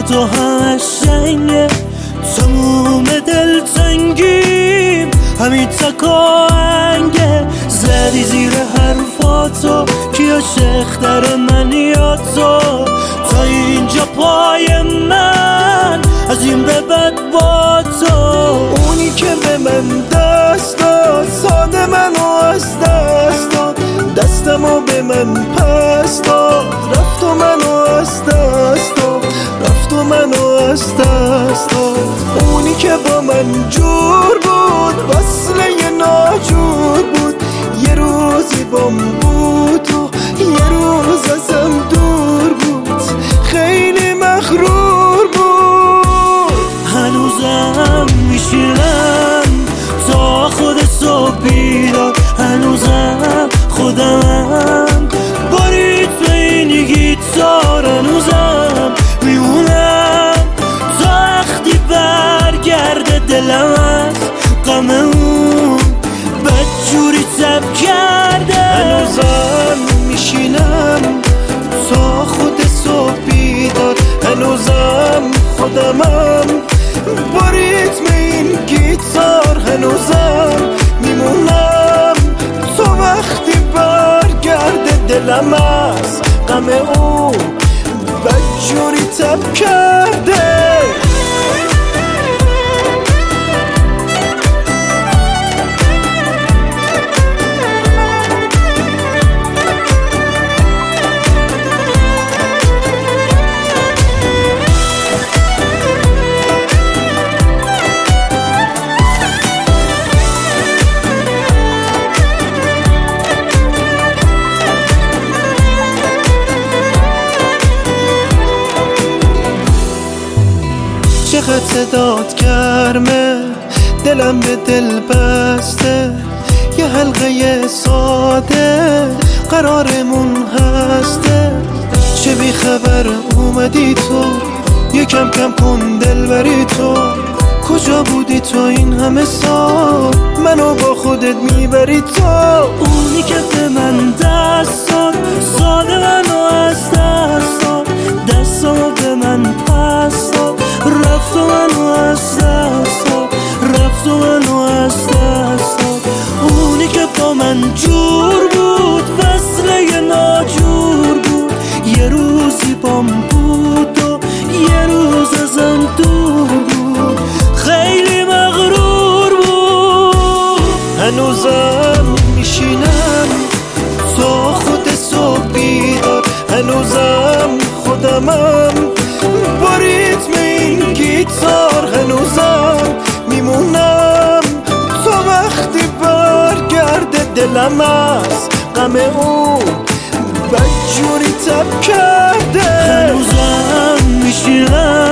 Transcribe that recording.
تو همش شنگه، تموم دلتنگیم همین تکاهنگه. زدی زیر حرفاتو کی عاشق‌تر من یا تو؟ تا اینجا پای من از این به بعد با تو. اونی که به من دست داد ساده منو از دست داد، دستمو به من پس داد، رفت و منو از دست داد، رفت و منو از دست داد. اونی که با من جور بود وصله ناجور بود، یه روزی بام بود و یه روز ازم دور بود، خیلی مغرور بود. هنوزم میشینم تا خودتو بیدار، هنوزم خودمم با ریتم این گیتار، هنوزم میمونم تا وقتی برگرده دلم از غم اون بدجوری تب کرده. هنوزم میشینم تا خودتو بیدار، هنوزم خودمم با ریتم این گیتار، هنوزم میمونم تو وقتی برگرده دلم از غم اون بدجوری تب کرده. چقدر صدات گرمه، دلم به دل بسته، یه حلقه ساده قرارمون هسته. چه بی خبر اومدی تو، یکم کم کن دل بری تو، کجا بودی تو این همه سال، منو با خودت میبری تو. اونی که به من دست داد ساده منو از دست داد، دستمو به من پس داد، رفت و منو از دست داد، رفت و منو از دست داد. اونی که با من جور بود وصله ناجور بود، یه روزی بام بود و یه روز ازم دور بود، خیلی مغرور بود. هنوزم میشینم تا خودتو بیدار، هنوزم خودمم با ریتم این گیتار، هنوزم میمونم تو وقتی برگرده دلم از غم اون بدجوری تب کرده. هنوزم میشینم